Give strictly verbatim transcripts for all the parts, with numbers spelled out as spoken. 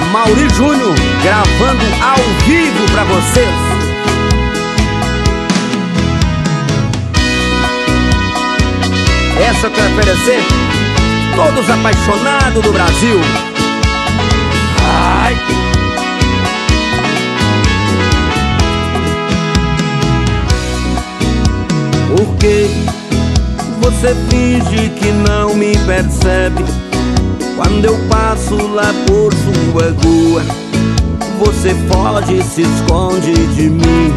Mauri Júnior, gravando ao vivo pra vocês. Essa eu quero oferecer todos os apaixonados do Brasil. Ai. Por que você finge que não me percebe? Quando eu passo lá por sua rua, você foge e se esconde de mim.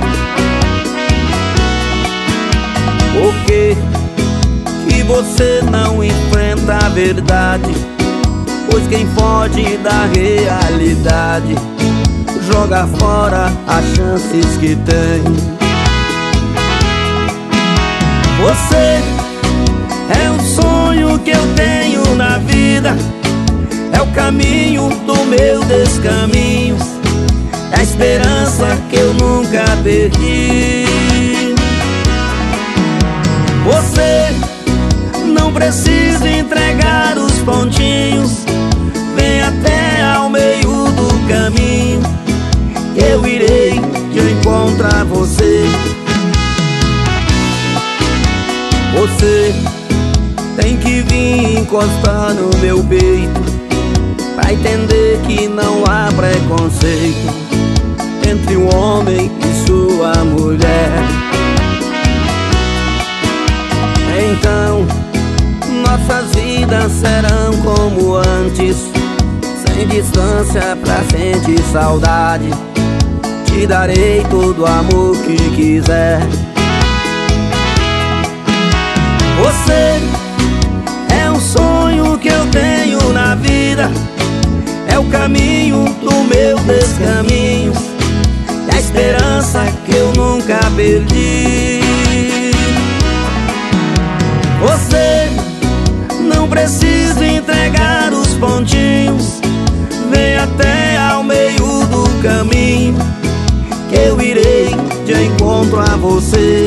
Por que que você não enfrenta a verdade? Pois quem foge da realidade joga fora as chances que tem. Você é o sonho que eu tenho na vida, é o caminho do meu descaminho, é a esperança que eu nunca perdi. Você não precisa entregar os pontinhos, vem até ao meio do caminho, eu irei de encontro a você. Você tem que vir encostar no meu peito pra entender que não há preconceito entre o homem e sua mulher. Então nossas vidas serão como antes, sem distância pra sentir saudade. Te darei todo o amor que quiser. Você é um sonho que eu tenho na vida, é o caminho do meu descaminho, é a esperança que eu nunca perdi. Você não precisa entregar os pontinhos, vem até ao meio do caminho, que eu irei de encontro a você.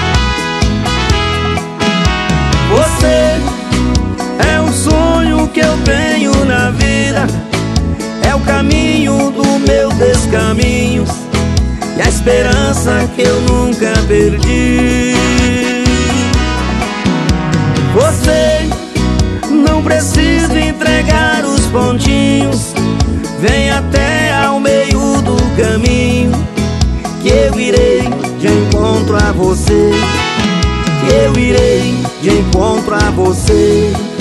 Você é um sonho que eu tenho na vida, é o caminho do meu descaminho, e a esperança que eu nunca perdi. Você não precisa entregar os pontinhos, vem até ao meio do caminho, que eu irei de encontro a você, que eu irei de encontro a você.